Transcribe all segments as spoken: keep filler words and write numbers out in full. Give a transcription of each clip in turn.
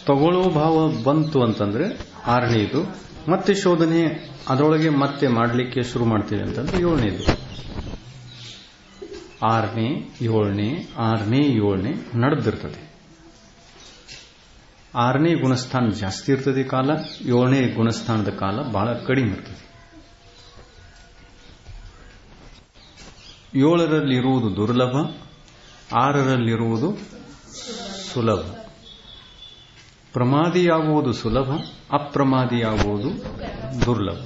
ತಗೊಳ್ಳೋ ಭಾವ ಬಂತು ಅಂತಂದ್ರೆ ಆರನೇದು. ಮತ್ತೆ ಶೋಧನೆ ಅದರೊಳಗೆ ಮತ್ತೆ ಮಾಡಲಿಕ್ಕೆ ಶುರು ಮಾಡ್ತೀವಿ ಅಂತಂದ್ರೆ ಏಳನೇದು. ಆರನೇ ಏಳನೇ ಆರನೇ ಏಳನೇ ನಡೆದಿರ್ತದೆ. ಆರನೇ ಗುಣಸ್ಥಾನ ಜಾಸ್ತಿ ಇರ್ತದೆ ಕಾಲ, ಏಳನೇ ಗುಣಸ್ಥಾನದ ಕಾಲ ಬಹಳ ಕಡಿಮೆ ಇರ್ತದೆ. ಏಳರಲ್ಲಿರುವುದು ದುರ್ಲಭ, ಆರರಲ್ಲಿರುವುದು ಸುಲಭ. ಪ್ರಮಾದಿಯಾಗುವುದು ಸುಲಭ, ಅಪ್ರಮಾದಿಯಾಗುವುದು ದುರ್ಲಭ.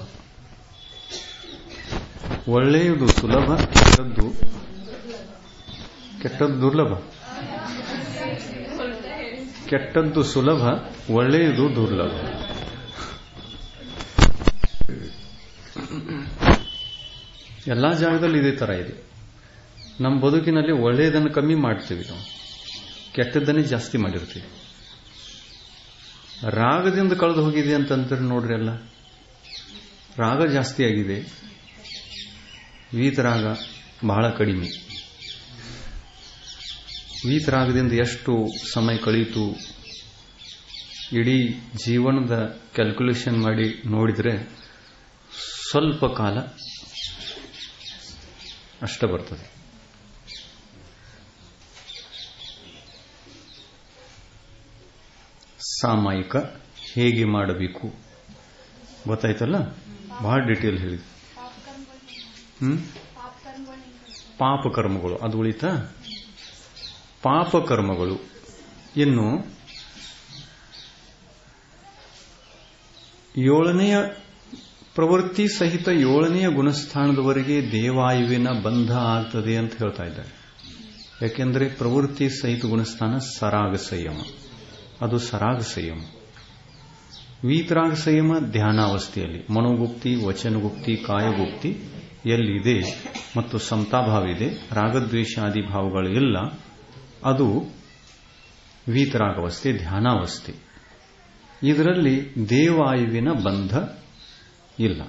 ಒಳ್ಳೆಯದು ಸುಲಭ, ಕೆಟ್ಟದ್ದು ಕೆಟ್ಟದ್ದು ದುರ್ಲಭ. ಕೆಟ್ಟದ್ದು ಸುಲಭ, ಒಳ್ಳೆಯದು ದುರ್ಲಭ. ಎಲ್ಲಾ ಜಾಗದಲ್ಲಿ ಇದೇ ತರ ಇದೆ. ನಮ್ಮ ಬದುಕಿನಲ್ಲಿ ಒಳ್ಳೆಯದನ್ನು ಕಮ್ಮಿ ಮಾಡ್ತೀವಿ, ನಾವು ಕೆಟ್ಟದ್ದನ್ನೇ ಜಾಸ್ತಿ ಮಾಡಿರ್ತೀವಿ. ರಾಗದಿಂದ ಕಳೆದು ಹೋಗಿದೆ ಅಂತಂದ್ರೆ ನೋಡ್ರಿ, ಎಲ್ಲ ರಾಗ ಜಾಸ್ತಿ ಆಗಿದೆ, ವೀತರಾಗ ಬಹಳ ಕಡಿಮೆ. ವೀತರಾಗದಿಂದ ಎಷ್ಟು ಸಮಯ ಕಳೀತು, ಇಡೀ ಜೀವನದ ಕ್ಯಾಲ್ಕುಲೇಷನ್ ಮಾಡಿ ನೋಡಿದ್ರೆ ಸ್ವಲ್ಪ ಕಾಲ ಅಷ್ಟ ಬರ್ತದೆ. ಸಾಮಾಯಿಕ ಹೇಗೆ ಮಾಡಬೇಕು ಗೊತ್ತಾಯ್ತಲ್ಲ, ಬಹಳ ಡಿಟೇಲ್ ಹೇಳಿದೆ. ಹ್ಮ್ ಪಾಪಕರ್ಮಗಳು ಅದು ಉಳಿತಾ? ಪಾಪಕರ್ಮಗಳು ಇನ್ನು ಏಳನೆಯ ಪ್ರವೃತ್ತಿ ಸಹಿತ ಏಳನೆಯ ಗುಣಸ್ಥಾನದವರೆಗೆ ದೇವಾಯುವಿನ ಬಂಧ ಆಗ್ತದೆ ಅಂತ ಹೇಳ್ತಾ ಇದ್ದಾರೆ. ಯಾಕೆಂದ್ರೆ ಪ್ರವೃತ್ತಿ ಸಹಿತ ಗುಣಸ್ಥಾನ ಸರಾಗ ಸಂಯಮ, ಅದು ಸರಾಗ ಸಂಯಮ. ವೀತರಾಗ ಸಂಯಮ ಧ್ಯಾನಾವಸ್ಥೆಯಲ್ಲಿ, ಮನೋಗುಪ್ತಿ, ವಚನಗುಪ್ತಿ, ಕಾಯಗುಪ್ತಿ ಎಲ್ಲಿದೆ ಮತ್ತು ಸಮತಾಭಾವ ಇದೆ, ರಾಗದ್ವೇಷಾದಿ ಭಾವಗಳು ಇಲ್ಲ, ಅದು ವೀತರಾಗವಸ್ಥೆ, ಧ್ಯಾನಾವಸ್ಥೆ. ಇದರಲ್ಲಿ ದೇವಾಯುವಿನ ಬಂಧ ಇಲ್ಲ.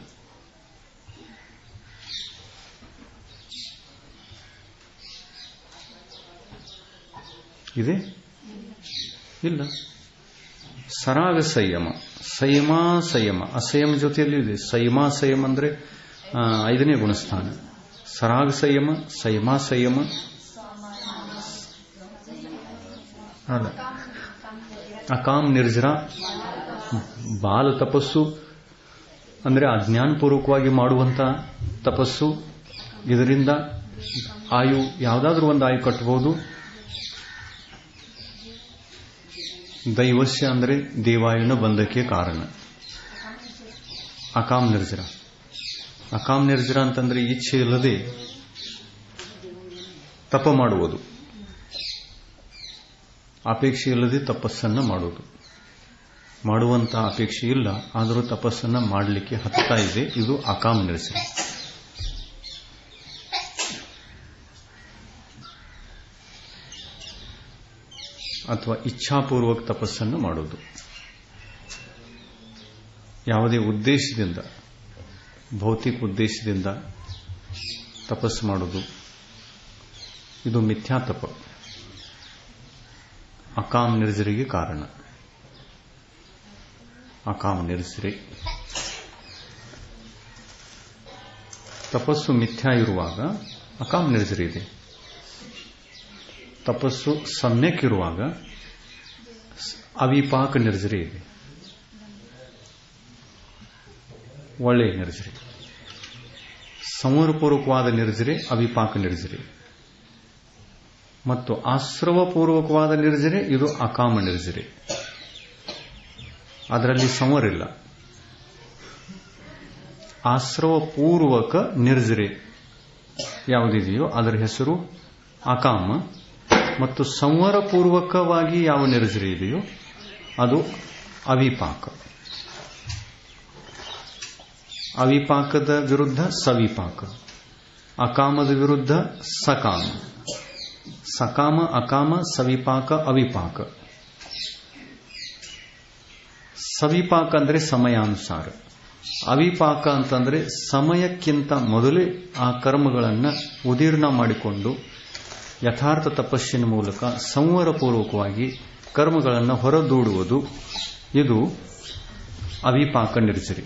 ಇದೆ ಇಲ್ಲ. ಸರಾಗ ಸಂಯಮ, ಸಂಯಮ ಸಂಯಮ, ಅಸಂಯಮ ಜೊತೆಯಲ್ಲಿ ಇದೆ. ಸಂಯಮ ಸಂಯಮ ಅಂದ್ರೆ ಐದನೇ ಗುಣಸ್ಥಾನ. ಸರಾಗ ಸಂಯಮ, ಸಂಯಮ ಸಂಯಮ ಅಲ್ಲ, ಅಕಾಮ್ ನಿರ್ಜರ, ಬಾಲ ತಪಸ್ಸು ಅಂದ್ರೆ ಅಜ್ಞಾನಪೂರ್ವಕವಾಗಿ ಮಾಡುವಂತ ತಪಸ್ಸು. ಇದರಿಂದ ಆಯು ಯಾವುದಾದ್ರೂ ಒಂದು ಆಯು ಕಟ್ಟಬಹುದು. ದೈವಸ್ಯ ಅಂದ್ರೆ ದೇವಾಯುನ ಬಂಧಕ್ಕೆ ಕಾರಣ. ಅಕಾಮ್ ನಿರ್ಜರ, ಅಕಾಮ್ ನಿರ್ಜರ ಅಂತಂದ್ರೆ ಇಚ್ಛೆ ಇಲ್ಲದೆ ತಪ ಮಾಡುವುದು, ಅಪೇಕ್ಷೆ ಇಲ್ಲದೆ ತಪಸ್ಸನ್ನ ಮಾಡುವುದು. ಮಾಡುವಂತ ಅಪೇಕ್ಷೆ ಇಲ್ಲ, ಆದರೂ ತಪಸ್ಸನ್ನ ಮಾಡಲಿಕ್ಕೆ ಹತ್ತಾ ಇದೆ, ಇದು ಅಕಾಮ್ ನಿರ್ಜರ. ಅಥವಾ ಇಚ್ಛಾಪೂರ್ವಕ ತಪಸ್ಸನ್ನು ಮಾಡುವುದು, ಯಾವುದೇ ಉದ್ದೇಶದಿಂದ, ಭೌತಿಕ ಉದ್ದೇಶದಿಂದ ತಪಸ್ಸು ಮಾಡುವುದು, ಇದು ಮಿಥ್ಯಾತಪ, ಅಕಾಮ್ ನಿರ್ಜರಿಗೆ ಕಾರಣ. ಅಕಾಮ್ ನಿರ್ಜರೆ ತಪಸ್ಸು ಮಿಥ್ಯಾ ಇರುವಾಗ ಅಕಾಮ್ ನಿರ್ಜರೆ ಇದೆ. ತಪಸ್ಸು ಸಮ್ಯಕ್ ಇರುವಾಗ ಅವಿಪಾಕ ನಿರ್ಜರೆ ಇದೆ, ಒಳ್ಳೆಯ ನಿರ್ಜರೆ. ಸಂವರಪೂರ್ವಕವಾದ ನಿರ್ಜರೆ ಅವಿಪಾಕ ನಿರ್ಜರೆ, ಮತ್ತು ಆಶ್ರವಪೂರ್ವಕವಾದ ನಿರ್ಜರೆ ಇದು ಅಕಾಮ ನಿರ್ಜರೆ. ಅದರಲ್ಲಿ ಸಂವರಿಲ್ಲ. ಆಶ್ರವಪೂರ್ವಕ ನಿರ್ಜರೆ ಯಾವುದಿದೆಯೋ ಅದರ ಹೆಸರು ಅಕಾಮ, ಮತ್ತು ಸಂವರಪೂರ್ವಕವಾಗಿ ಯಾವ ನಿರ್ಜರೆ ಇದೆಯೋ ಅದು ಅವಿಪಾಕ. ಅವಿಪಾಕದ ವಿರುದ್ಧ ಸವಿಪಾಕ, ಅಕಾಮದ ವಿರುದ್ಧ ಸಕಾಮ. ಸಕಾಮ ಅಕಾಮ, ಸವಿಪಾಕ ಅವಿಪಾಕ. ಸವಿಪಾಕ ಅಂದ್ರೆ ಸಮಯಾನುಸಾರ, ಅವಿಪಾಕ ಅಂತಂದ್ರೆ ಸಮಯಕ್ಕಿಂತ ಮೊದಲೇ ಆ ಕರ್ಮಗಳನ್ನು ಉದೀರ್ಣ ಮಾಡಿಕೊಂಡು ಯಥಾರ್ಥ ತಪಸ್ಸಿನ ಮೂಲಕ ಸಂವರಪೂರ್ವಕವಾಗಿ ಕರ್ಮಗಳನ್ನು ಹೊರದೂಡುವುದು, ಇದು ಅವಿಪಾಕ ನಿರ್ಜರಿ.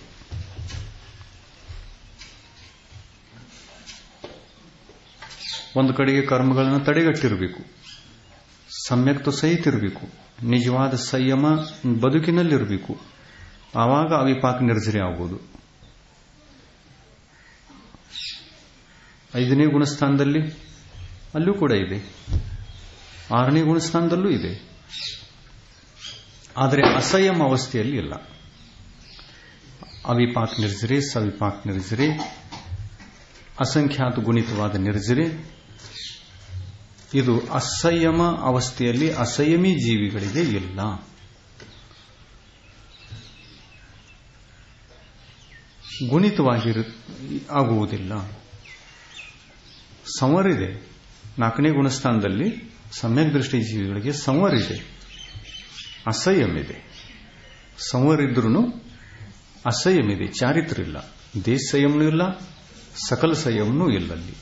ಒಂದು ಕಡೆಗೆ ಕರ್ಮಗಳನ್ನು ತಡೆಗಟ್ಟಿರಬೇಕು, ಸಮ್ಯಕ್ತು ಸಹಿತ ಇರಬೇಕು, ನಿಜವಾದ ಸಂಯಮ ಬದುಕಿನಲ್ಲಿರಬೇಕು. ಆವಾಗ ಅವಿಪಾಕ ನಿರ್ಜರಿ ಆಗುವುದು. ಐದನೇ ಗುಣಸ್ಥಾನದಲ್ಲಿ ಅಲ್ಲೂ ಕೂಡ ಇದೆ, ಆರನೇ ಗುಣಸ್ಥಾನದಲ್ಲೂ ಇದೆ. ಆದರೆ ಅಸಂಯಮ ಅವಸ್ಥೆಯಲ್ಲಿ ಇಲ್ಲ. ಅವಿಪಾಕ ನಿರ್ಜರಿ, ಸವಿಪಾಕ ನಿರ್ಜರಿ, ಅಸಂಖ್ಯಾತ ಗುಣಿತವಾದ ನಿರ್ಜರಿ, ಇದು ಅಸಂಯಮ ಅವಸ್ಥೆಯಲ್ಲಿ ಅಸಂಯಮಿ ಜೀವಿಗಳಿಗೆ ಇಲ್ಲ. ಗುಣಿತವಾಗಿ ಆಗುವುದಿಲ್ಲ. ಸಂವರ ಇದೆ. ನಾಲ್ಕನೇ ಗುಣಸ್ಥಾನದಲ್ಲಿ ಸಮ್ಯಕ್ ದೃಷ್ಟಿ ಜೀವಿಗಳಿಗೆ ಸಂವರ ಇದೆ, ಅಸಂಯಮ ಇದೆ. ಸಂವರ ಇದ್ರೂ ಅಸಂಯಮ ಇದೆ, ಚಾರಿತ್ರ ಇಲ್ಲ. ದೇಶ ಸಂಯಮನೂ ಇಲ್ಲ, ಸಕಲ ಸಂಯಮನೂ ಇಲ್ಲಲ್ಲಿ.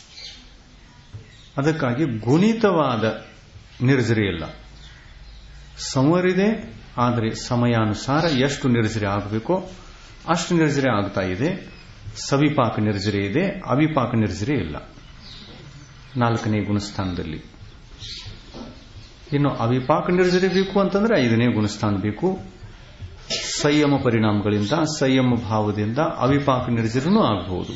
ಅದಕ್ಕಾಗಿ ಗುಣಿತವಾದ ನಿರ್ಜರಿ ಇಲ್ಲ. ಸಂವರಿದೆ, ಆದರೆ ಸಮಯಾನುಸಾರ ಎಷ್ಟು ನಿರ್ಜರಿ ಆಗಬೇಕೋ ಅಷ್ಟು ನಿರ್ಜರಿ ಆಗ್ತಾ ಇದೆ. ಸವಿಪಾಕ ನಿರ್ಜರಿ ಇದೆ, ಅವಿಪಾಕ ನಿರ್ಜರಿ ಇಲ್ಲ ನಾಲ್ಕನೇ ಗುಣಸ್ಥಾನದಲ್ಲಿ. ಇನ್ನು ಅವಿಪಾಕ ನಿರ್ಜರಿ ಬೇಕು ಅಂತಂದ್ರೆ ಐದನೇ ಗುಣಸ್ಥಾನ ಬೇಕು. ಸಂಯಮ ಪರಿಣಾಮಗಳಿಂದ, ಸಂಯಮ ಭಾವದಿಂದ ಅವಿಪಾಕ ನಿರ್ಜರಿನೂ ಆಗಬಹುದು.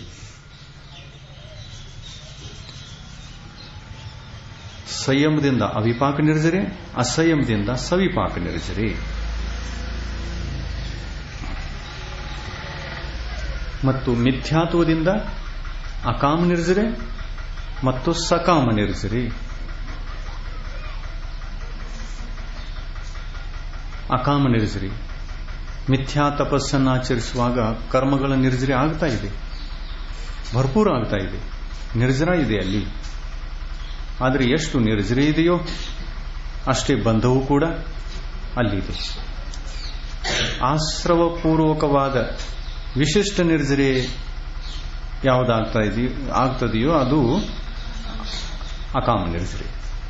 ಸಂಯಮದಿಂದ ಅವಿಪಾಕ ನಿರ್ಜರಿ, ಅಸಂಯಮದಿಂದ ಸವಿಪಾಕ ನಿರ್ಜರಿ. ಮತ್ತು ಮಿಥ್ಯಾತ್ವದಿಂದ ಅಕಾಮ ನಿರ್ಜರಿ ಮತ್ತು ಸಕಾಮ ನಿರ್ಜರಿ. ಅಕಾಮ ನಿರ್ಜರಿ ಮಿಥ್ಯಾ ತಪಸ್ಸನ್ನಾಚರಿಸುವಾಗ ಕರ್ಮಗಳ ನಿರ್ಜರಿ ಆಗ್ತಾ ಇದೆ, ಭರ್ಪೂರ ಆಗ್ತಾ ಇದೆ, ನಿರ್ಜರ ಇದೆ ಅಲ್ಲಿ. ಆದರೆ ಎಷ್ಟು ನಿರ್ಜರಿ ಇದೆಯೋ ಅಷ್ಟೇ ಬಂಧವೂ ಕೂಡ ಅಲ್ಲಿದೆ. ಆಶ್ರವಪೂರ್ವಕವಾದ ವಿಶಿಷ್ಟ ನಿರ್ಜರಿ ಯಾವುದಾಗ್ತಾ ಇದೆಯೋ ಆಗ್ತದೆಯೋ ಅದು ಅಕಾಮ ನಿರ್ಜರಿ.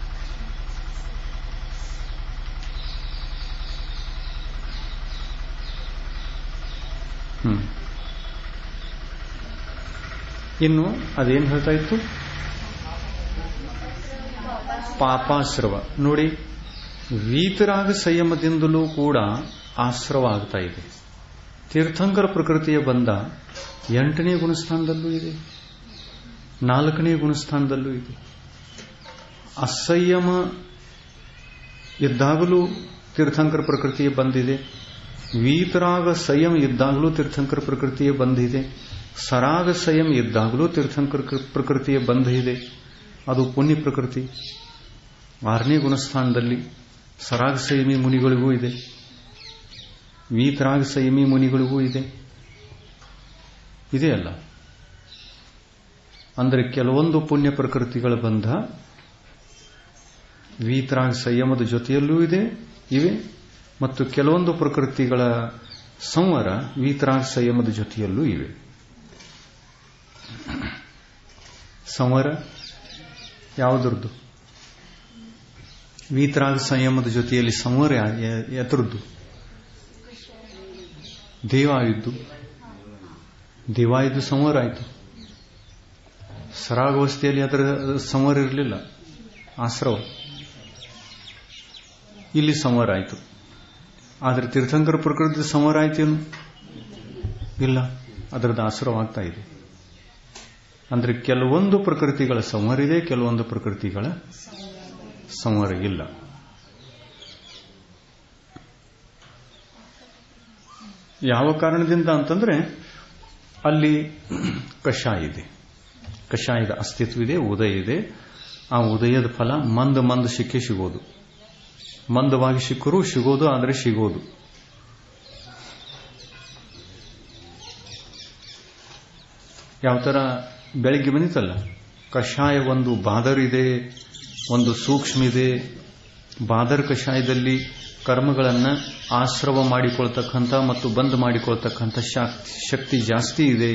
ಹ್ಮ್ ಇನ್ನು ಅದೇನು ಹೇಳ್ತಾ ಇತ್ತು? ಪಾಪಾಶ್ರವ. ನೋಡಿ, ವೀತರಾಗ ಸಂಯಮದಿಂದಲೂ ಕೂಡ ಆಶ್ರವ ಆಗ್ತಾ ಇದೆ. ತೀರ್ಥಂಕರ ಪ್ರಕೃತಿಯ ಬಂಧ ಎಂಟನೇ ಗುಣಸ್ಥಾನದಲ್ಲೂ ಇದೆ, ನಾಲ್ಕನೇ ಗುಣಸ್ಥಾನದಲ್ಲೂ ಇದೆ. ಅಸಂಯಮ ಇದ್ದಾಗಲೂ ತೀರ್ಥಂಕರ ಪ್ರಕೃತಿಯ ಬಂದಿದೆ, ವೀತರಾಗ ಸಂಯಮ ಇದ್ದಾಗಲೂ ತೀರ್ಥಂಕರ ಪ್ರಕೃತಿಯ ಬಂಧ ಇದೆ, ಸರಾಗ ಸಂಯಮ ಇದ್ದಾಗಲೂ ತೀರ್ಥಂಕರ ಪ್ರಕೃತಿಯ ಬಂಧ ಇದೆ. ಅದು ಪುಣ್ಯ ಪ್ರಕೃತಿ. ಆರನೇ ಗುಣಸ್ಥಾನದಲ್ಲಿ ಸರಾಗ ಸಂಯಮಿ ಮುನಿಗಳಿಗೂ ಇದೆ, ವೀತರಾಗ ಸಂಯಮಿ ಮುನಿಗಳಿಗೂ ಇದೆ. ಇದೆ ಅಲ್ಲ? ಅಂದರೆ ಕೆಲವೊಂದು ಪುಣ್ಯ ಪ್ರಕೃತಿಗಳ ಬಂಧ ವೀತರಾಗ ಸಂಯಮದ ಜೊತೆಯಲ್ಲೂ ಇದೆ ಇವೆ, ಮತ್ತು ಕೆಲವೊಂದು ಪ್ರಕೃತಿಗಳ ಸಂವರ ವೀತರಾಗ ಸಂಯಮದ ಜೊತೆಯಲ್ಲೂ ಇವೆ. ಸಂವರ ಯಾವುದರದ್ದು? ವೀತರಾಗ ಸಂಯಮದ ಜೊತೆಯಲ್ಲಿ ಸಂವರ ಎತ್ತರದ್ದು? ದೇವಾಯುದ್ದು. ದೇವಾಯುದ್ದು ಸಂವರ ಆಯಿತು. ಸರಾಗಾವಸ್ಥೆಯಲ್ಲಿ ಅದರ ಸಂವರ ಇರಲಿಲ್ಲ, ಆಶ್ರವ. ಇಲ್ಲಿ ಸಂವರ ಆಯಿತು. ಆದರೆ ತೀರ್ಥಂಕರ ಪ್ರಕೃತಿ ಸಂವರ ಆಯ್ತೇನು? ಇಲ್ಲ, ಅದರದ್ದು ಆಶ್ರವ ಆಗ್ತಾ ಇದೆ. ಅಂದ್ರೆ ಕೆಲವೊಂದು ಪ್ರಕೃತಿಗಳ ಸಂವರ ಇದೆ, ಕೆಲವೊಂದು ಪ್ರಕೃತಿಗಳ ಸಂವರ ಇಲ್ಲ. ಯಾವ ಕಾರಣದಿಂದ ಅಂತಂದ್ರೆ ಅಲ್ಲಿ ಕಷಾಯ ಇದೆ, ಕಷಾಯದ ಅಸ್ತಿತ್ವ ಇದೆ, ಉದಯ ಇದೆ. ಆ ಉದಯದ ಫಲ ಮಂದ ಮಂದ ಸಿಕ್ಕೇ ಸಿಗೋದು, ಮಂದವಾಗಿ ಸಿಕ್ಕರೂ ಸಿಗೋದು, ಆದರೆ ಸಿಗೋದು. ಯಾವ ತರ ಬೆಳಿಗ್ಗೆ ಬಂದಿತ್ತಲ್ಲ, ಕಷಾಯ ಒಂದು ಬಾದರ್ ಇದೆ, ಒಂದು ಸೂಕ್ಷ್ಮ ಇದೆ. ಬಾದರ್ ಕಷಾಯದಲ್ಲಿ ಕರ್ಮಗಳನ್ನು ಆಶ್ರವ ಮಾಡಿಕೊಳ್ತಕ್ಕಂಥ ಮತ್ತು ಬಂದ್ ಮಾಡಿಕೊಳ್ತಕ್ಕಂಥ ಶಕ್ತಿ ಜಾಸ್ತಿ ಇದೆ.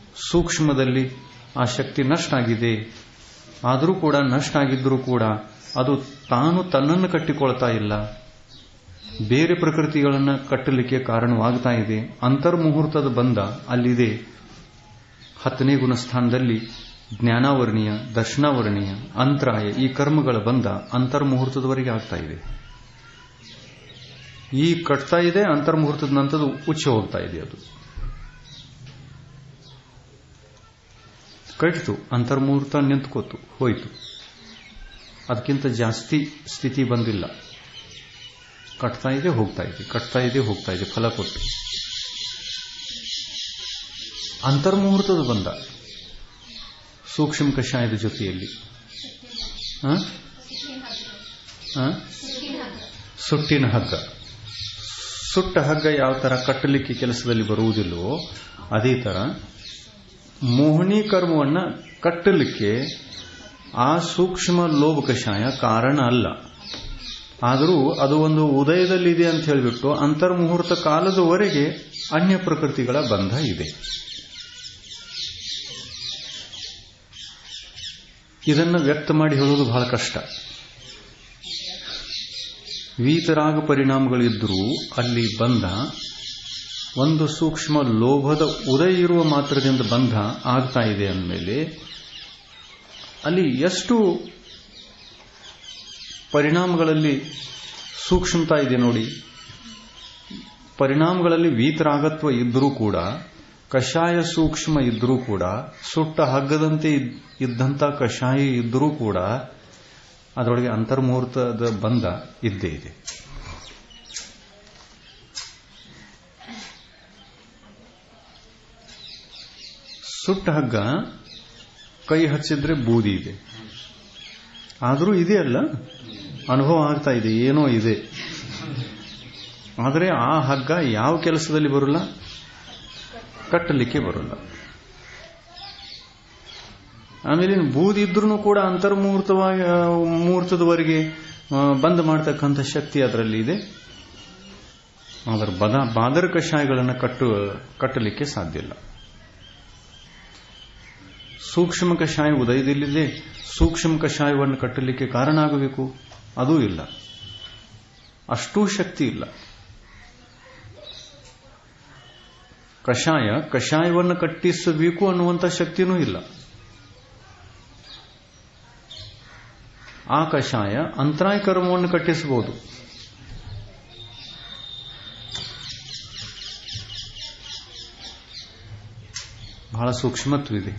ಸೂಕ್ಷ್ಮದಲ್ಲಿ ಆ ಶಕ್ತಿ ನಷ್ಟ ಆಗಿದೆ. ಆದರೂ ಕೂಡ ನಷ್ಟ ಆಗಿದ್ರೂ ಕೂಡ ಅದು ತಾನು ತನ್ನನ್ನು ಕಟ್ಟಿಕೊಳ್ತಾ ಇಲ್ಲ, ಬೇರೆ ಪ್ರಕೃತಿಗಳನ್ನು ಕಟ್ಟಲಿಕ್ಕೆ ಕಾರಣವಾಗ್ತಾ ಇದೆ. ಅಂತರ್ಮುಹೂರ್ತದ ಬಂಧ ಅಲ್ಲಿದೆ. ಹತ್ತನೇ ಗುಣಸ್ಥಾನದಲ್ಲಿ ಜ್ಞಾನಾವರ್ಣೀಯ, ದರ್ಶನಾವರ್ಣೀಯ, ಅಂತರಾಯ ಈ ಕರ್ಮಗಳ ಬಂಧ ಅಂತರ್ಮುಹೂರ್ತದವರೆಗೆ ಆಗ್ತಾ ಇದೆ. ಈ ಕಟ್ತಾ ಇದೆ, ಅಂತರ್ಮುಹೂರ್ತದ ನಂತರ ಉಚ್ಚ ಹೋಗ್ತಾ ಇದೆ. ಅದು ಕಟ್ಟಿತು, ಅಂತರ್ಮುಹೂರ್ತ ನಿಂತ್ಕೋತು, ಹೋಯಿತು. ಅದಕ್ಕಿಂತ ಜಾಸ್ತಿ ಸ್ಥಿತಿ ಬಂದಿಲ್ಲ. ಕಟ್ತಾ ಇದೆ, ಹೋಗ್ತಾ ಇದೆ, ಕಟ್ತಾ ಇದೆ, ಹೋಗ್ತಾ ಇದೆ, ಫಲ ಕೊಟ್ಟು. ಅಂತರ್ಮುಹೂರ್ತದ ಬಂದ ಸೂಕ್ಷ್ಮ ಕಷಾಯದ ಜೊತೆಯಲ್ಲಿ ಸುಟ್ಟಿನ ಹಗ್ಗ. ಸುಟ್ಟ ಹಗ್ಗ ಯಾವ ತರ ಕಟ್ಟಲಿಕ್ಕೆ ಕೆಲಸದಲ್ಲಿ ಬರುವುದಿಲ್ಲವೋ ಅದೇ ತರ ಮೋಹಿನಿ ಕರ್ಮವನ್ನ ಕಟ್ಟಲಿಕ್ಕೆ ಆ ಸೂಕ್ಷ್ಮ ಲೋಭ ಕಷಾಯ ಕಾರಣ ಅಲ್ಲ. ಆದರೂ ಅದು ಒಂದು ಉದಯದಲ್ಲಿದೆ ಅಂತ ಹೇಳಿಬಿಟ್ಟು ಅಂತರ್ಮುಹೂರ್ತ ಕಾಲದವರೆಗೆ ಅನ್ಯ ಪ್ರಕೃತಿಗಳ ಬಂಧ ಇದೆ. ಇದನ್ನು ವ್ಯಕ್ತ ಮಾಡಿ ಹೇಳೋದು ಬಹಳ ಕಷ್ಟ. ವೀತರಾಗ ಪರಿಣಾಮಗಳಿದ್ದರೂ ಅಲ್ಲಿ ಬಂಧ ಒಂದು ಸೂಕ್ಷ್ಮ ಲೋಭದ ಉದಯ ಇರುವ ಮಾತ್ರದಿಂದ ಬಂಧ ಆಗ್ತಾ ಇದೆ ಅಂದಮೇಲೆ ಅಲ್ಲಿ ಎಷ್ಟು ಪರಿಣಾಮಗಳಲ್ಲಿ ಸೂಕ್ಷ್ಮತಾ ಇದೆ ನೋಡಿ. ಪರಿಣಾಮಗಳಲ್ಲಿ ವೀತರಾಗತ್ವ ಇದ್ದರೂ ಕೂಡ, ಕಷಾಯ ಸೂಕ್ಷ್ಮ ಇದ್ದರೂ ಕೂಡ, ಸುಟ್ಟ ಹಗ್ಗದಂತೆ ಇದ್ದಂಥ ಕಷಾಯ ಇದ್ದರೂ ಕೂಡ ಅದರೊಳಗೆ ಅಂತರ್ಮುಹೂರ್ತದ ಬಂಧ ಇದ್ದೇ ಇದೆ. ಸುಟ್ಟ ಹಗ್ಗ ಕೈ ಹಚ್ಚಿದ್ರೆ ಬೂದಿ ಇದೆ, ಆದರೂ ಇದೆಯಲ್ಲ, ಅನುಭವ ಆಗ್ತಾ ಇದೆ, ಏನೋ ಇದೆ. ಆದರೆ ಆ ಹಗ್ಗ ಯಾವ ಕೆಲಸದಲ್ಲಿ ಬರಲ್ಲ, ಕಟ್ಟಲಿಕ್ಕೆ ಬರಲ್ಲ. ಆಮೇಲೆ ಬೂದಿ ಇದ್ರೂ ಕೂಡ ಅಂತರ್ಮುಹೂರ್ತವಾಗಿ ಮುಹೂರ್ತದವರೆಗೆ ಬಂದ್ ಮಾಡತಕ್ಕಂಥ ಶಕ್ತಿ ಅದರಲ್ಲಿ ಇದೆ. ಅದರ ಬದ ಬಾದರ ಕಷಾಯಗಳನ್ನು ಕಟ್ಟು ಕಟ್ಟಲಿಕ್ಕೆ ಸಾಧ್ಯ ಇಲ್ಲ. ಸೂಕ್ಷ್ಮ ಕಷಾಯ ಉದಯದಲ್ಲಿದೆ, ಸೂಕ್ಷ್ಮ ಕಷಾಯವನ್ನು ಕಟ್ಟಲಿಕ್ಕೆ ಕಾರಣ ಆಗಬೇಕು, ಅದೂ ಇಲ್ಲ. ಅಷ್ಟೂ ಶಕ್ತಿ ಇಲ್ಲ. ಕಷಾಯ ಕಷಾಯವನ್ನು ಕಟ್ಟಿಸಬೇಕು ಅನ್ನುವಂಥ ಶಕ್ತಿನೂ ಇಲ್ಲ. ಆ ಕಷಾಯ ಅಂತರಾಯ ಕರ್ಮವನ್ನು ಕಟ್ಟಿಸಬಹುದು. ಬಹಳ ಸೂಕ್ಷ್ಮತ್ವಿದೆ,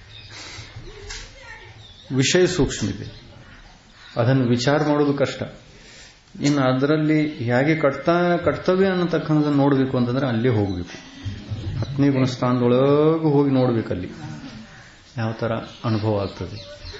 ವಿಷಯ ಸೂಕ್ಷ್ಮ ಇದೆ. ಅದನ್ನು ವಿಚಾರ ಮಾಡೋದು ಕಷ್ಟ. ಇನ್ನು ಅದರಲ್ಲಿ ಹೇಗೆ ಕಟ್ತಾ ಕರ್ತವ್ಯ ಅನ್ನತಕ್ಕಂಥದ್ದನ್ನು ನೋಡಬೇಕು ಅಂತಂದ್ರೆ ಅಲ್ಲೇ ಹೋಗಬೇಕು. ಹತ್ತನೇ ಗುಣಸ್ಥಾನದೊಳಗೂ ಹೋಗಿ ನೋಡ್ಬೇಕಲ್ಲಿ ಯಾವ ತರ ಅನುಭವ ಆಗ್ತದೆ.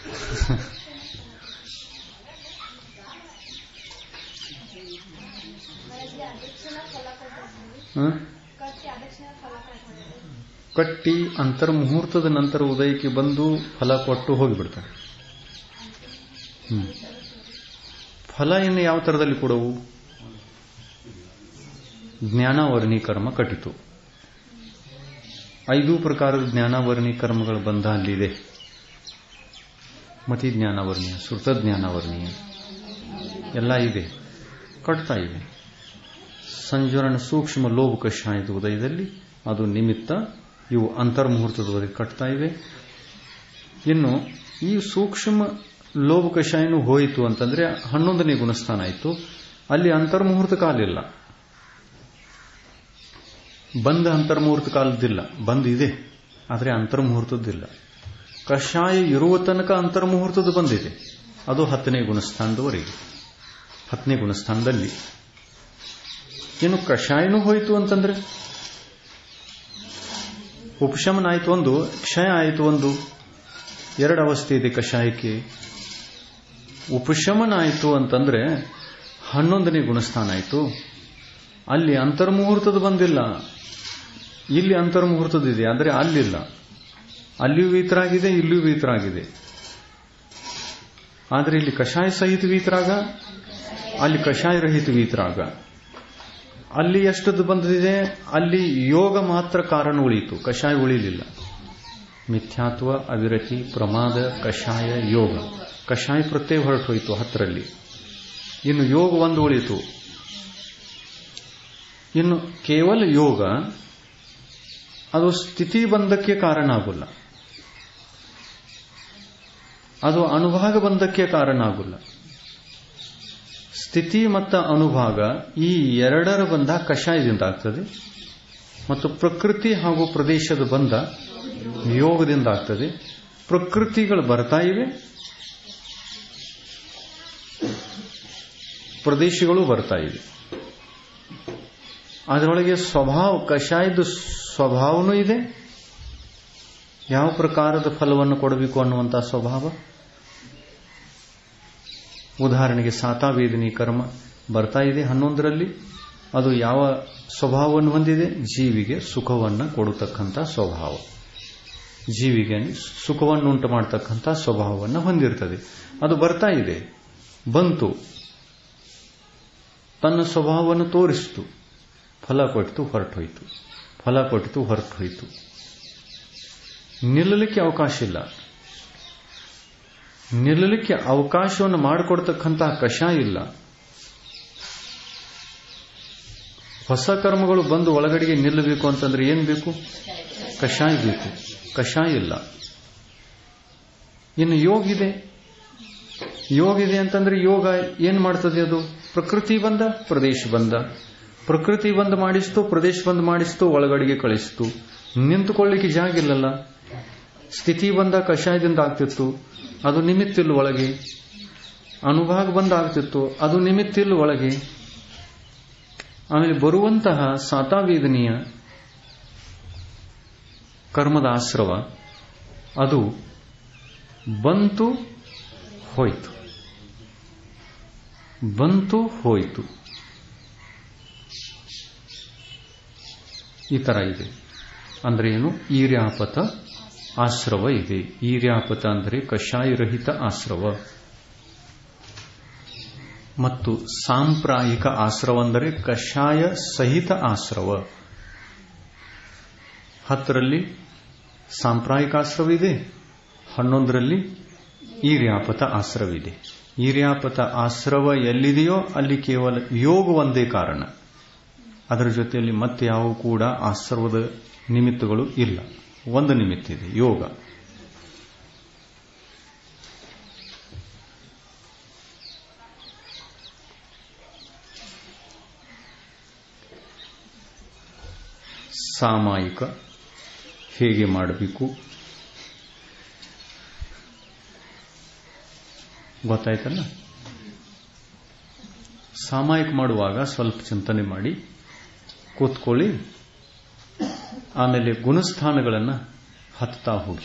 ಕಟ್ಟಿ ಅಂತರ್ಮುಹೂರ್ತದ ನಂತರ ಉದಯಕ್ಕೆ ಬಂದು ಫಲ ಕೊಟ್ಟು ಹೋಗಿಬಿಡ್ತಾರೆ. ಹ್ಮ್ ಫಲ ಇನ್ನು ಯಾವ ತರದಲ್ಲಿ ಕೊಡವು? ಜ್ಞಾನಾವರ್ಣಿ ಕರ್ಮ ಕಟ್ಟಿತು. ಐದು ಪ್ರಕಾರದ ಜ್ಞಾನಾವರ್ಣಿ ಕರ್ಮಗಳ ಬಂಧ ಅಲ್ಲಿದೆ. ಮತಿ ಜ್ಞಾನಾವರ್ಣೀಯ, ಶ್ರುತ ಜ್ಞಾನಾವರ್ಣೀಯ ಎಲ್ಲ ಇದೆ, ಕಟ್ತಾ ಇವೆ. ಸಂಜರಣ ಸೂಕ್ಷ್ಮ ಲೋಭ ಕಷಾಯದ ಉದಯದಲ್ಲಿ ಅದು ನಿಮಿತ್ತ, ಇವು ಅಂತರ್ಮುಹೂರ್ತದವರೆಗೆ ಕಟ್ತಾ ಇವೆ. ಇನ್ನು ಈ ಸೂಕ್ಷ್ಮ ಲೋಭ ಕಷಾಯನೂ ಹೋಯಿತು ಅಂತಂದ್ರೆ ಹನ್ನೊಂದನೇ ಗುಣಸ್ಥಾನ ಆಯಿತು. ಅಲ್ಲಿ ಅಂತರ್ಮುಹೂರ್ತ ಕಾಲಿಲ್ಲ, ಬಂದ ಅಂತರ್ಮುಹೂರ್ತ ಕಾಲದಿಲ್ಲ. ಬಂದ್ ಇದೆ, ಆದರೆ ಅಂತರ್ಮುಹೂರ್ತದ್ದಿಲ್ಲ. ಕಷಾಯ ಇರುವ ತನಕ ಅಂತರ್ಮುಹೂರ್ತದ ಬಂದಿದೆ. ಅದು ಹತ್ತನೇ ಗುಣಸ್ಥಾನದವರೆಗೆ, ಹತ್ತನೇ ಗುಣಸ್ಥಾನದಲ್ಲಿ. ಇನ್ನು ಕಷಾಯನೂ ಹೋಯಿತು ಅಂತಂದ್ರೆ ಉಪಶಮನ ಆಯಿತು ಒಂದು, ಕ್ಷಯ ಆಯಿತು ಒಂದು. ಎರಡು ಅವಸ್ಥೆ ಇದೆ ಕಷಾಯಕ್ಕೆ. ಉಪಶಮನ ಆಯಿತು ಅಂತಂದ್ರೆ ಹನ್ನೊಂದನೇ ಗುಣಸ್ಥಾನ ಆಯಿತು. ಅಲ್ಲಿ ಅಂತರ್ಮುಹೂರ್ತದ ಬಂದಿಲ್ಲ, ಇಲ್ಲಿ ಅಂತರ್ಮುಹೂರ್ತದಿದೆ, ಆದರೆ ಅಲ್ಲಿಲ್ಲ. ಅಲ್ಲಿಯೂ ವೀತರಾಗಿದೆ, ಇಲ್ಲಿಯೂ ವೀತರಾಗಿದೆ. ಆದರೆ ಇಲ್ಲಿ ಕಷಾಯ ಸಹಿತ ವೀತರಾಗ, ಅಲ್ಲಿ ಕಷಾಯ ರಹಿತ ವೀತರಾಗ. ಅಲ್ಲಿ ಎಷ್ಟದ್ದು ಬಂದಿದೆ? ಅಲ್ಲಿ ಯೋಗ ಮಾತ್ರ ಕಾರಣ ಉಳಿಯಿತು, ಕಷಾಯ ಉಳಿಲಿಲ್ಲ. ಮಿಥ್ಯಾತ್ವ, ಅವಿರತಿ, ಪ್ರಮಾದ, ಕಷಾಯ, ಯೋಗ ಕಷಾಯ ಪ್ರತ್ಯಯ ಹೊರಟು ಹೋಯಿತು ಹತ್ತರಲ್ಲಿ. ಇನ್ನು ಯೋಗ ಒಂದು ಉಳಿತು. ಇನ್ನು ಕೇವಲ ಯೋಗ ಅದು ಸ್ಥಿತಿ ಬಂಧಕ್ಕೆ ಕಾರಣ ಆಗೋಲ್ಲ, ಅದು ಅನುಭಾಗ ಬಂಧಕ್ಕೆ ಕಾರಣ ಆಗೋಲ್ಲ. ಸ್ಥಿತಿ ಮತ್ತು ಅನುಭಾಗ ಈ ಎರಡರ ಬಂಧ ಕಷಾಯದಿಂದ ಆಗ್ತದೆ, ಮತ್ತು ಪ್ರಕೃತಿ ಹಾಗೂ ಪ್ರದೇಶದ ಬಂಧ ಯೋಗದಿಂದ ಆಗ್ತದೆ. ಪ್ರಕೃತಿಗಳು ಬರ್ತಾ ಇವೆ, ಪ್ರದೇಶಗಳು ಬರ್ತಾ ಇವೆ. ಅದರೊಳಗೆ ಸ್ವಭಾವ, ಕಷಾಯದ ಸ್ವಭಾವನೂ ಇದೆ, ಯಾವ ಪ್ರಕಾರದ ಫಲವನ್ನು ಕೊಡಬೇಕು ಅನ್ನುವಂತಹ ಸ್ವಭಾವ. ಉದಾಹರಣೆಗೆ ಸಾತಾವೇದನಿ ಕರ್ಮ ಬರ್ತಾ ಇದೆ ಹನ್ನೊಂದರಲ್ಲಿ. ಅದು ಯಾವ ಸ್ವಭಾವವನ್ನು ಹೊಂದಿದೆ? ಜೀವಿಗೆ ಸುಖವನ್ನು ಕೊಡತಕ್ಕಂಥ ಸ್ವಭಾವ, ಜೀವಿಗೆ ಸುಖವನ್ನು ಉಂಟು ಮಾಡತಕ್ಕಂಥ ಸ್ವಭಾವವನ್ನು ಹೊಂದಿರ್ತದೆ. ಅದು ಬರ್ತಾ ಇದೆ, ಬಂತು, ತನ್ನ ಸ್ವಭಾವವನ್ನು ತೋರಿಸಿತು, ಫಲ ಕೊಟ್ಟಿತು, ಹೊರಟು ಹೋಯಿತು, ಫಲ ಕೊಟ್ಟಿತು, ಹೊರಟು ಹೋಯಿತು. ನಿಲ್ಲಲಿಕ್ಕೆ ಅವಕಾಶ ಇಲ್ಲ. ನಿಲ್ಲಲಿಕ್ಕೆ ಅವಕಾಶವನ್ನು ಮಾಡಿಕೊಡ್ತಕ್ಕಂತಹ ಕಷಾಯ ಇಲ್ಲ. ಹೊಸ ಕರ್ಮಗಳು ಬಂದು ಒಳಗಡೆಗೆ ನಿಲ್ಲಬೇಕು ಅಂತಂದ್ರೆ ಏನ್ ಬೇಕು? ಕಷಾಯ ಬೇಕು. ಕಷಾಯ ಇಲ್ಲ. ಇನ್ನು ಯೋಗ ಇದೆ. ಯೋಗ ಇದೆ ಅಂತಂದ್ರೆ ಯೋಗ ಏನ್ ಮಾಡ್ತದೆ? ಅದು ಪ್ರಕೃತಿ ಬಂದ, ಪ್ರದೇಶ ಬಂದ. ಪ್ರಕೃತಿ ಬಂದ್ ಮಾಡಿಸ್ತು, ಪ್ರದೇಶ ಬಂದ್ ಮಾಡಿಸ್ತು, ಒಳಗಡೆಗೆ ಕಳಿಸ್ತು. ನಿಂತುಕೊಳ್ಳಿಕ್ಕೆ ಜಾಗ ಇಲ್ಲಲ್ಲ. ಸ್ಥಿತಿ ಬಂದ ಕಷಾಯದಿಂದ ಆಗ್ತಿತ್ತು, ಅದು ನಿಮಿತ್ತಿಲ್ಲ ಒಳಗೆ. ಅನುಭಾಗ ಬಂದ ಆಗ್ತಿತ್ತು, ಅದು ನಿಮಿತ್ತಿಲ್ಲ ಒಳಗೆ. ಆಮೇಲೆ ಬರುವಂತಹ ಸಾತಾವೇದನೆಯ ಕರ್ಮದ ಆಶ್ರವ ಅದು ಬಂತು, ಹೋಯ್ತು, ಬಂತು, ಹೋಯ್ತು. ಈ ತರ ಇದೆ. ಅಂದ್ರೆ ಏನು? ಈರ್ಯಾಪತ ಆಶ್ರವ ಇದೆ. ಈರ್ಯಾಪತ ಅಂದರೆ ಕಷಾಯರಹಿತ ಆಶ್ರವ. ಮತ್ತು ಸಾಂಪ್ರಾಯಿಕ ಆಶ್ರವ ಅಂದರೆ ಕಷಾಯ ಸಹಿತ ಆಶ್ರವ. ಹತ್ತರಲ್ಲಿ ಸಾಂಪ್ರಾಯಿಕ ಆಶ್ರವ ಇದೆ, ಹನ್ನೊಂದರಲ್ಲಿ ಈರ್ಯಾಪತ ಆಶ್ರವ ಇದೆ. ಈರ್ಯಾಪತ ಆಶ್ರವ ಎಲ್ಲಿದೆಯೋ ಅಲ್ಲಿ ಕೇವಲ ಯೋಗ ಒಂದೇ ಕಾರಣ. ಅದರ ಜೊತೆಯಲ್ಲಿ ಮತ್ತೆ ಯಾವ ಕೂಡ ಆಶ್ರವದ ನಿಮಿತ್ತಗಳು ಇಲ್ಲ. ಒಂದು ನಿಮಿತ್ತ ಇದೆ, ಯೋಗ. ಸಾಮಾಯಿಕ ಹೇಗೆ ಮಾಡಬೇಕು ಗೊತ್ತಾಯ್ತಲ್ಲ? ಸಾಮಾಯಿಕ ಮಾಡುವಾಗ ಸ್ವಲ್ಪ ಚಿಂತನೆ ಮಾಡಿ ಕೂತ್ಕೊಳ್ಳಿ. ಆಮೇಲೆ ಗುಣಸ್ಥಾನಗಳನ್ನು ಹತ್ತಾ ಹೋಗಿ.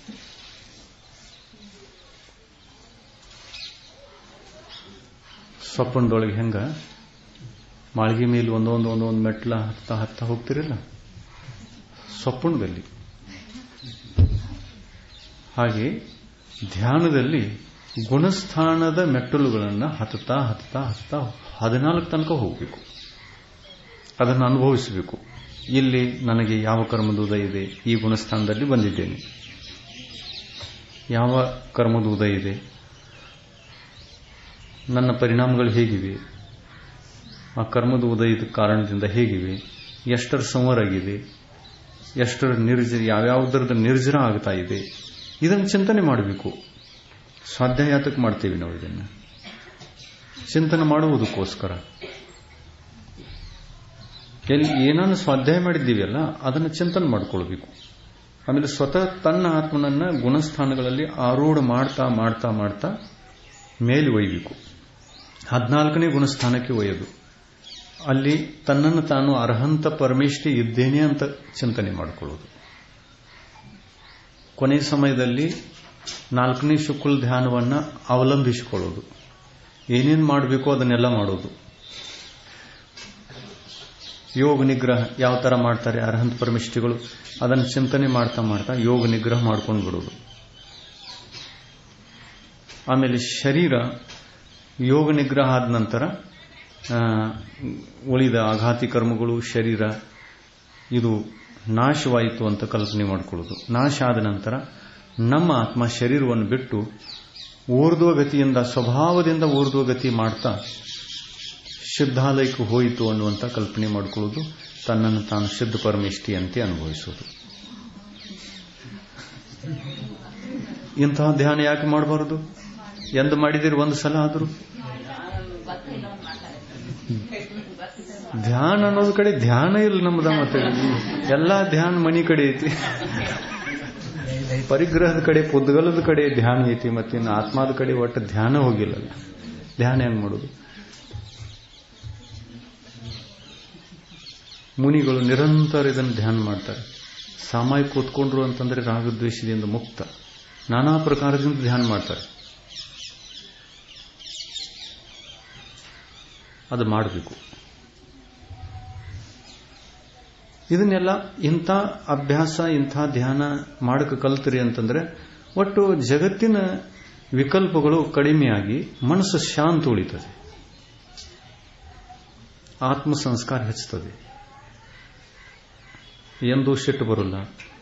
ಸ್ವಪ್ನದೊಳಗೆ ಹೆಂಗ ಮಾಳಿಗೆ ಮೇಲೆ ಒಂದೊಂದು ಒಂದೊಂದು ಮೆಟ್ಲ ಹತ್ತಾ ಹತ್ತಾ ಹೋಗ್ತಿರಲ್ಲ ಸ್ವಪ್ನದಲ್ಲಿ, ಹಾಗೆ ಧ್ಯಾನದಲ್ಲಿ ಗುಣಸ್ಥಾನದ ಮೆಟ್ಟಲುಗಳನ್ನು ಹತ್ತಾ ಹತ್ತಾ ಹತ್ತಾ ಹದಿನಾಲ್ಕು ತನಕ ಹೋಗಬೇಕು. ಅದನ್ನು ಅನುಭವಿಸಬೇಕು. ಇಲ್ಲಿ ನನಗೆ ಯಾವ ಕರ್ಮದ ಉದಯ ಇದೆ, ಈ ಗುಣಸ್ಥಾನದಲ್ಲಿ ಬಂದಿದ್ದೇನೆ. ಯಾವ ಕರ್ಮದ ಉದಯ ಇದೆ, ನನ್ನ ಪರಿಣಾಮಗಳು ಹೇಗಿವೆ, ಆ ಕರ್ಮದ ಉದಯದ ಕಾರಣದಿಂದ ಹೇಗಿವೆ, ಎಷ್ಟರ ಸಂವರ ಆಗಿದೆ, ಎಷ್ಟರ ನಿರ್ಜರ, ಯಾವ್ಯಾವುದರದ ನಿರ್ಜರ ಆಗ್ತಾ ಇದೆ, ಇದನ್ನು ಚಿಂತನೆ ಮಾಡಬೇಕು. ಸ್ವಾಧ್ಯಾಯಾತಕ್ಕೆ ಮಾಡ್ತೇವೆ ನಾವು ಇದನ್ನು, ಚಿಂತನೆ ಮಾಡುವುದಕ್ಕೋಸ್ಕರ. ಎಲ್ಲಿ ಏನನ್ನು ಸ್ವಾಧ್ಯಾಯ ಮಾಡಿದ್ದೀವಲ್ಲ ಅದನ್ನು ಚಿಂತನೆ ಮಾಡಿಕೊಳ್ಬೇಕು. ಆಮೇಲೆ ಸ್ವತಃ ತನ್ನ ಆತ್ಮನನ್ನ ಗುಣಸ್ಥಾನಗಳಲ್ಲಿ ಆರೂಢ ಮಾಡ್ತಾ ಮಾಡ್ತಾ ಮಾಡ್ತಾ ಮೇಲೆ ಒಯ್ಯಬೇಕು. ಹದಿನಾಲ್ಕನೇ ಗುಣಸ್ಥಾನಕ್ಕೆ ಒಯ್ಯೋದು. ಅಲ್ಲಿ ತನ್ನನ್ನು ತಾನು ಅರ್ಹಂತ ಪರಮೇಷ್ಠಿ ಇದ್ದೇನೆ ಅಂತ ಚಿಂತನೆ ಮಾಡಿಕೊಳ್ಳೋದು. ಕೊನೆಯ ಸಮಯದಲ್ಲಿ ನಾಲ್ಕನೇ ಶುಕ್ಲ ಧ್ಯಾನವನ್ನು ಅವಲಂಬಿಸಿಕೊಳ್ಳೋದು. ಏನೇನು ಮಾಡಬೇಕು ಅದನ್ನೆಲ್ಲ ಮಾಡೋದು. ಯೋಗ ನಿಗ್ರಹ ಯಾವ ತರ ಮಾಡ್ತಾರೆ ಅರ್ಹಂತ ಪರಮೇಷ್ಠಿಗಳು, ಅದನ್ನು ಚಿಂತನೆ ಮಾಡ್ತಾ ಮಾಡ್ತಾ ಯೋಗ ನಿಗ್ರಹ ಮಾಡ್ಕೊಂಡು ಬಿಡೋದು. ಆಮೇಲೆ ಶರೀರ ಯೋಗ ನಿಗ್ರಹ ಆದ ನಂತರ ಉಳಿದ ಆಘಾತಿ ಕರ್ಮಗಳು, ಶರೀರ ಇದು ನಾಶವಾಯಿತು ಅಂತ ಕಲ್ಪನೆ ಮಾಡಿಕೊಳ್ಳೋದು. ನಾಶ ಆದ ನಂತರ ನಮ್ಮ ಆತ್ಮ ಶರೀರವನ್ನು ಬಿಟ್ಟು ಊರ್ಧ್ವಗತಿಯಿಂದ ಸ್ವಭಾವದಿಂದ ಊರ್ಧ್ವಗತಿ ಮಾಡ್ತಾ ಸಿದ್ಧಾಲಯಕ್ಕೆ ಹೋಯಿತು ಅನ್ನುವಂಥ ಕಲ್ಪನೆ ಮಾಡಿಕೊಳ್ಳೋದು, ತನ್ನನ್ನು ತಾನು ಸಿದ್ಧ ಪರಮೇಷ್ಠಿಯಂತೆ ಅನುಭವಿಸೋದು. ಇಂತಹ ಧ್ಯಾನ ಯಾಕೆ ಮಾಡಬಾರದು? ಎಂದು ಮಾಡಿದಿರಿ ಒಂದು ಸಲ ಆದರೂ? ಧ್ಯಾನ ಅನ್ನೋದು ಕಡೆ ಧ್ಯಾನ ಇಲ್ಲ ನಮ್ದ. ಮತ್ತೆ ಎಲ್ಲಾ ಧ್ಯಾನ ಮನಿ ಕಡೆ ಐತಿ, ಪರಿಗ್ರಹದ ಕಡೆ ಪುದ್ಗಲದ ಕಡೆ ಧ್ಯಾನ ಐತಿ, ಮತ್ತೆ ಇನ್ನು ಆತ್ಮದ ಕಡೆ ಒಟ್ಟು ಧ್ಯಾನ ಹೋಗಿಲ್ಲ. ಧ್ಯಾನ ಹೆಂಗ್ ಮಾಡೋದು? ಮುನಿಗಳು ನಿರಂತರ ಇದನ್ನು ಧ್ಯಾನ ಮಾಡ್ತಾರೆ. ಸಾಮಾಯಿಕ ಕೂತ್ಕೊಂಡ್ರು ಅಂತಂದ್ರೆ ರಾಗದ್ವೇಷದಿಂದ ಮುಕ್ತ, ನಾನಾ ಪ್ರಕಾರದಿಂದ ಧ್ಯಾನ ಮಾಡ್ತಾರೆ. ಅದು ಮಾಡಬೇಕು. ಇದನ್ನೆಲ್ಲ ಇಂಥ ಅಭ್ಯಾಸ, ಇಂಥ ಧ್ಯಾನ ಮಾಡಕ್ಕೆ ಕಲ್ತ್ರಿ ಅಂತಂದ್ರೆ ಒಟ್ಟು ಜಗತ್ತಿನ ವಿಕಲ್ಪಗಳು ಕಡಿಮೆಯಾಗಿ ಮನಸ್ಸು ಶಾಂತ ಉಳಿತದೆ, ಆತ್ಮ ಸಂಸ್ಕಾರ ಹೆಚ್ಚುತ್ತದೆ, ಎಂದೂ ಸಿಟ್ಟು ಬರಲ್ಲ,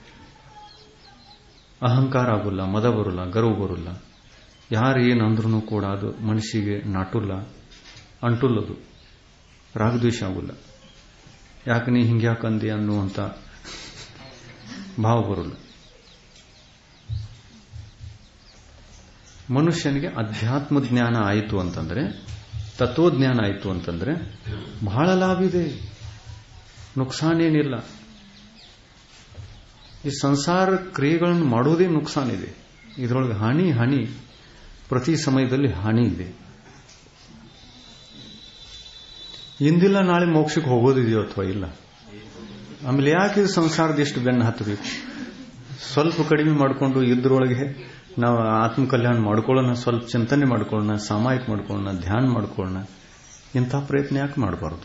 ಅಹಂಕಾರ ಆಗೋಲ್ಲ, ಮದ ಬರಲ್ಲ, ಗರ್ವ ಬರಲ್ಲ. ಯಾರು ಏನಂದ್ರೂ ಕೂಡ ಅದು ಮನಸ್ಸಿಗೆ ನಾಟುಲ್ಲ, ಅಂಟುಲ್ಲದು, ರಾಗದ್ವೇಷ ಆಗೋಲ್ಲ. ಯಾಕೆ ನೀ ಹಿಂಗ್ಯಾಕಂದಿ ಅನ್ನುವಂಥ ಭಾವ ಬರಲ್ಲ. ಮನುಷ್ಯನಿಗೆ ಅಧ್ಯಾತ್ಮ ಜ್ಞಾನ ಆಯಿತು ಅಂತಂದ್ರೆ, ತತ್ವಜ್ಞಾನ ಆಯಿತು ಅಂತಂದ್ರೆ ಬಹಳ ಲಾಭ ಇದೆ, ನುಕ್ಸಾನೇನಿಲ್ಲ. ಈ ಸಂಸಾರ ಕ್ರಿಯೆಗಳನ್ನು ಮಾಡೋದೇ ನುಕ್ಸಾನಿದೆ. ಇದರೊಳಗೆ ಹಾನಿ ಹಾನಿ ಪ್ರತಿ ಸಮಯದಲ್ಲಿ ಹಾನಿ ಇದೆ. ಇಂದಿಲ್ಲ ನಾಳೆ ಮೋಕ್ಷಕ್ಕೆ ಹೋಗೋದಿದೆಯೋ ಅಥವಾ ಇಲ್ಲ? ಆಮೇಲೆ ಯಾಕೆ ಇದು ಸಂಸಾರದ ಎಷ್ಟು ಬೆನ್ನು ಹತ್ತಬೇಕು? ಸ್ವಲ್ಪ ಕಡಿಮೆ ಮಾಡಿಕೊಂಡು ಇದ್ರೊಳಗೆ ನಾವು ಆತ್ಮಕಲ್ಯಾಣ ಮಾಡ್ಕೊಳ್ಳೋಣ, ಸ್ವಲ್ಪ ಚಿಂತನೆ ಮಾಡ್ಕೊಳ್ಳೋಣ, ಸಾಮಾಯಿಕ ಮಾಡ್ಕೊಳ್ಳೋಣ, ಧ್ಯಾನ ಮಾಡ್ಕೊಳ್ಳೋಣ. ಇಂಥ ಪ್ರಯತ್ನ ಯಾಕೆ ಮಾಡಬಾರದು?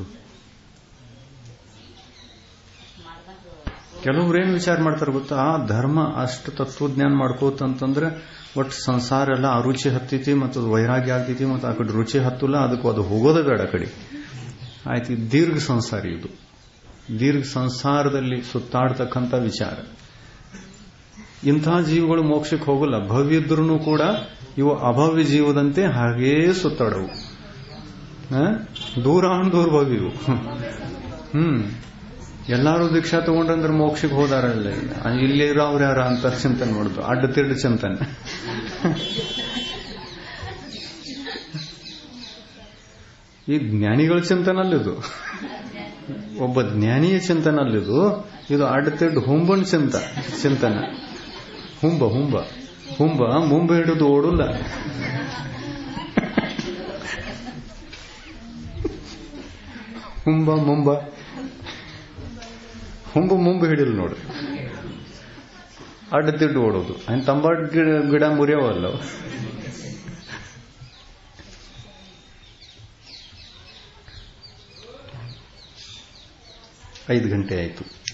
ಕೆಲವ್ರು ಏನು ವಿಚಾರ ಮಾಡ್ತಾರೆ ಗೊತ್ತಾ? ಆ ಧರ್ಮ ಅಷ್ಟು ತತ್ವಜ್ಞಾನ ಮಾಡ್ಕೋತಂತಂದ್ರೆ ಒಟ್ಟು ಸಂಸಾರ ಎಲ್ಲ ಆ ರುಚಿ ಹತ್ತೈತಿ, ಮತ್ತು ಅದು ವೈರಾಗ್ಯ ಆಗ್ತೈತಿ, ಮತ್ತು ಆ ಕಡೆ ರುಚಿ ಹತ್ತಲ್ಲ, ಅದಕ್ಕೂ ಅದು ಹೋಗೋದೇ ಬೇಡ ಆ ಕಡೆ. ಆಯ್ತು, ದೀರ್ಘ ಸಂಸಾರ ಇದು. ದೀರ್ಘ ಸಂಸಾರದಲ್ಲಿ ಸುತ್ತಾಡ್ತಕ್ಕಂಥ ವಿಚಾರ. ಇಂಥ ಜೀವಗಳು ಮೋಕ್ಷಕ್ಕೆ ಹೋಗಲ್ಲ. ಭವ್ಯ ಇದ್ರೂ ಕೂಡ ಇವು ಅಭವ್ಯ ಜೀವದಂತೆ ಹಾಗೇ ಸುತ್ತಾಡವು. ದೂರ ದೂರ ಭವ್ಯ ಇವು. ಹ್ಮ್ ಎಲ್ಲಾರು ದೀಕ್ಷಾ ತಗೊಂಡ್ರಂದ್ರೆ ಮೋಕ್ಷಕ್ಕೆ ಹೋದಾರಲ್ಲ, ಇಲ್ಲಿ ಇರೋರು ಯಾರ ಅಂತ ಚಿಂತನೆ ಮಾಡುದು, ಅಡ್ಡ ತಿಡ್ಡ ಚಿಂತನೆ. ಈ ಜ್ಞಾನಿಗಳ ಚಿಂತನಲ್ಲಿದು, ಒಬ್ಬ ಜ್ಞಾನಿಯ ಚಿಂತನಲ್ಲಿದು. ಇದು ಅಡ್ಡತಿಡ್ಡು ಹುಂಬನ್ ಚಿಂತ ಚಿಂತನ. ಹುಂಬ ಹುಂಬ ಹುಂಬ ಮುಂಬ ಹಿಡಿದು ಓಡಲ್ಲ. ಹುಂಬ ಮುಂಬ ಹುಂಬ ಮುಂಬ ಹಿಡಿಲ್ ನೋಡ್ರಿ, ಅಡ್ಡತಿಡ್ಡು ಓಡೋದು. ಅನ್ ತಂಬಾಟ್ ಗಿಡ ಗಿಡ ಮುರಿಯವಲ್ಲ. ಐದು ಗಂಟೆ ಆಯಿತು.